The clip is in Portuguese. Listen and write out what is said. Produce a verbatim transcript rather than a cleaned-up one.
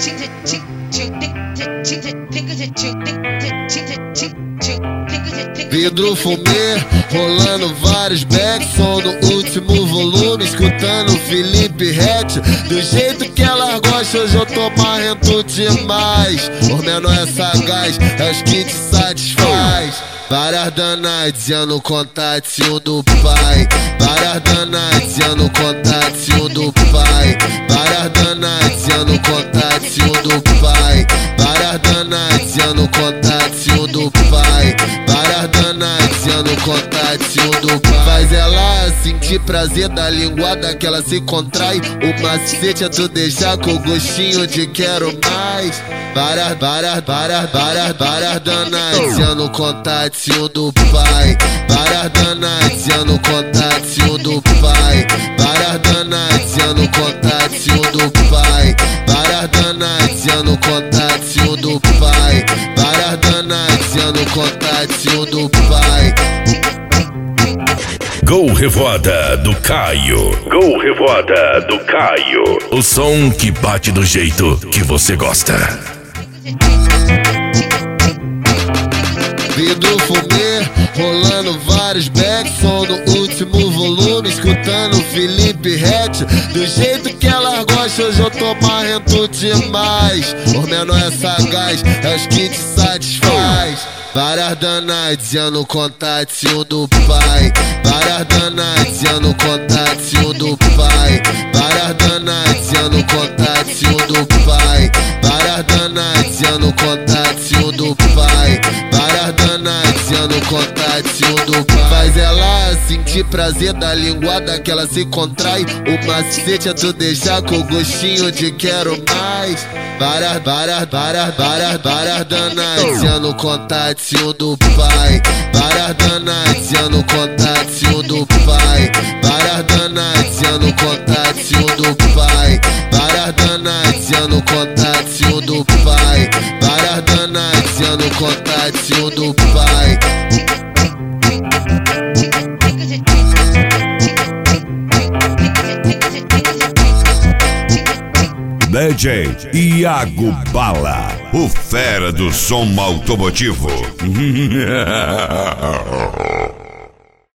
Vidro fumê, rolando vários backs, som no último volume, escutando Felipe Ret. Do jeito que ela gosta, hoje eu tô marrento demais. Os menor é sagaz, é os que te satisfaz. Várias danas e no contatinho do pai. Várias danas e no contatinho do pai. Várias danas e no contatinho do pai. Várias danas e no contatinho do pai. Várias danas e no contatinho do pai. Faz ela sentir prazer da linguada que ela se contrai. O macete é tu deixar com gostinho de quero mais. Várias, várias, várias, várias, várias danas e no contatinho do pai. Várias danas e no contatinho do pai. Várias danas e no contatinho do pai. Várias danas e no contatinho do pai. Várias danas e no contatinho do pai. Gol Revoada do Caio. Gol Revoada do Caio. O som que bate do jeito que você gosta. Vidro fumê, rolando vários backs, som no último volume, escutando Felipe Ret. Do jeito que ela gosta, hoje eu tô marrento demais. Os menor é sagaz, é os que te satisfaz. Várias danas e no contatinho do pai. Várias danas e no contatinho do pai. Várias danas e no contatinho do pai. Várias danas e no contatinho do pai. Várias danas e no contatinho do pai. Faz ela sentir prazer da linguada que ela se contrai. O macete é tu deixar com gostinho de quero mais. Várias, várias, várias, várias, várias danas e no contatinho do pai. Várias danas e no contatinho do pai. Várias danas e no contatinho do pai. Várias danas e no contatinho do pai. Várias danas e no contatinho do pai. D J Iago Bala, o fera do som automotivo.